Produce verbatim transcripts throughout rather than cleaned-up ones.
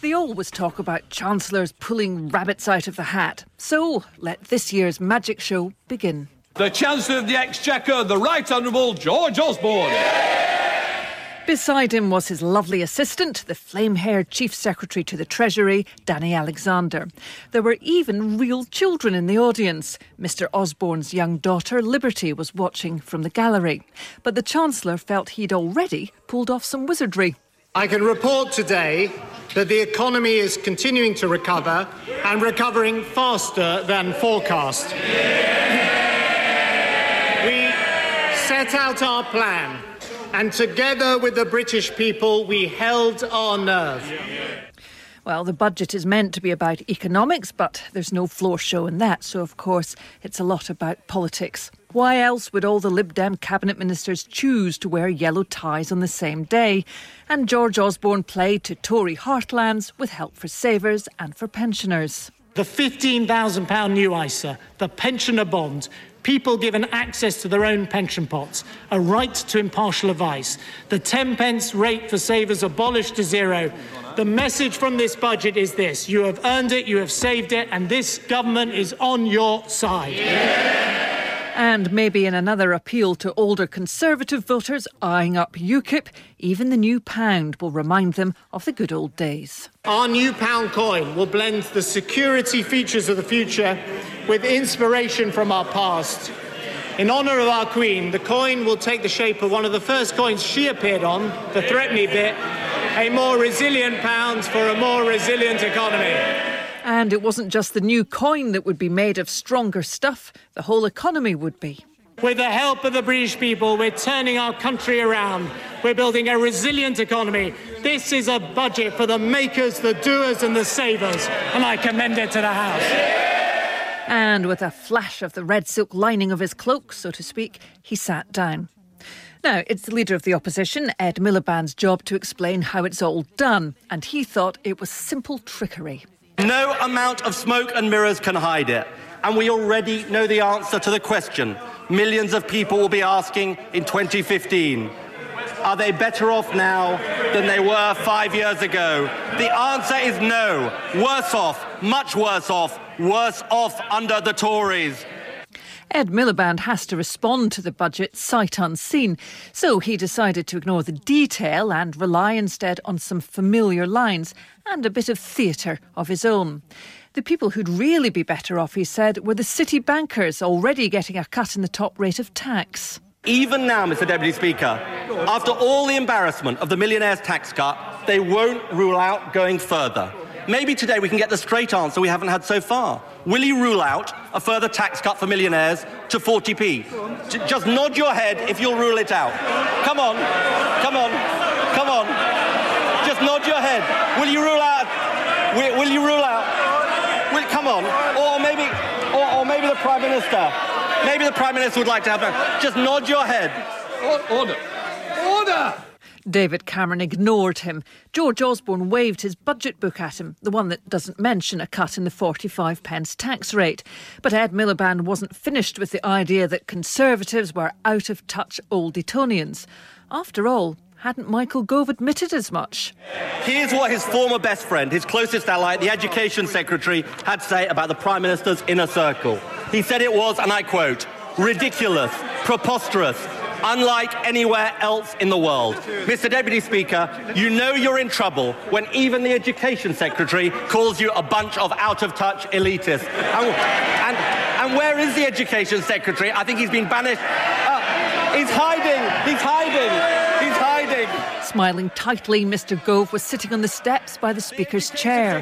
They always talk about chancellors pulling rabbits out of the hat. So let this year's magic show begin. The Chancellor of the Exchequer, the Right Honourable George Osborne. Beside him was his lovely assistant, the flame-haired Chief Secretary to the Treasury, Danny Alexander. There were even real children in the audience. Mr Osborne's young daughter, Liberty, was watching from the gallery. But the Chancellor felt he'd already pulled off some wizardry. I can report today that the economy is continuing to recover and recovering faster than forecast. We set out our plan. And together with the British people, we held our nerve. Well, the budget is meant to be about economics, but there's no floor show in that. So, of course, it's a lot about politics. Why else would all the Lib Dem cabinet ministers choose to wear yellow ties on the same day? And George Osborne played to Tory heartlands with help for savers and for pensioners. The fifteen thousand pounds new I S A, the pensioner bond, people given access to their own pension pots, a right to impartial advice, the ten pence rate for savers abolished to zero. The message from this budget is this: you have earned it, you have saved it, and this government is on your side. Yeah. And maybe in another appeal to older Conservative voters eyeing up UKIP, even the new pound will remind them of the good old days. Our new pound coin will blend the security features of the future with inspiration from our past. In honour of our Queen, the coin will take the shape of one of the first coins she appeared on, the threepenny bit, a more resilient pound for a more resilient economy. And it wasn't just the new coin that would be made of stronger stuff, the whole economy would be. With the help of the British people, we're turning our country around. We're building a resilient economy. This is a budget for the makers, the doers and the savers, and I commend it to the House. And with a flash of the red silk lining of his cloak, so to speak, he sat down. Now, it's the Leader of the Opposition, Ed Miliband's job to explain how it's all done, and he thought it was simple trickery. No amount of smoke and mirrors can hide it. And we already know the answer to the question millions of people will be asking in twenty fifteen. Are they better off now than they were five years ago? The answer is no. Worse off, much worse off, worse off under the Tories. Ed Miliband has to respond to the budget sight unseen, so he decided to ignore the detail and rely instead on some familiar lines and a bit of theatre of his own. The people who'd really be better off, he said, were the city bankers already getting a cut in the top rate of tax. Even now, Mr Deputy Speaker, after all the embarrassment of the millionaires' tax cut, they won't rule out going further. Maybe today we can get the straight answer we haven't had so far. Will you rule out a further tax cut for millionaires to forty p? J- just nod your head if you'll rule it out. Come on, come on, come on. Just nod your head. Will you rule out? Will, will you rule out? Will, come on. Or maybe, or, or maybe the Prime Minister. Maybe the Prime Minister would like to have that. Just nod your head. Order. Order. David Cameron ignored him. George Osborne waved his budget book at him, the one that doesn't mention a cut in the forty-five pence tax rate. But Ed Miliband wasn't finished with the idea that Conservatives were out-of-touch old Etonians. After all, hadn't Michael Gove admitted as much? Here's what his former best friend, his closest ally, the Education Secretary, had to say about the Prime Minister's inner circle. He said it was, and I quote, ridiculous, preposterous, unlike anywhere else in the world. Mister Deputy Speaker, you know you're in trouble when even the Education Secretary calls you a bunch of out-of-touch elitists. And, and, and where is the Education Secretary? I think he's been banished. Uh, he's hiding. He's hiding. He's hiding. Smiling tightly, Mister Gove was sitting on the steps by the Speaker's chair.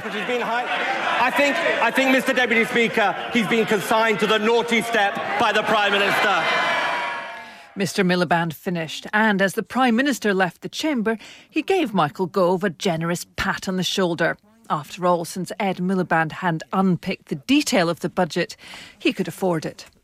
I think, I think, Mister Deputy Speaker, he's been consigned to the naughty step by the Prime Minister. Mister Miliband finished, and as the Prime Minister left the chamber, he gave Michael Gove a generous pat on the shoulder. After all, since Ed Miliband hadn't unpicked the detail of the budget, he could afford it.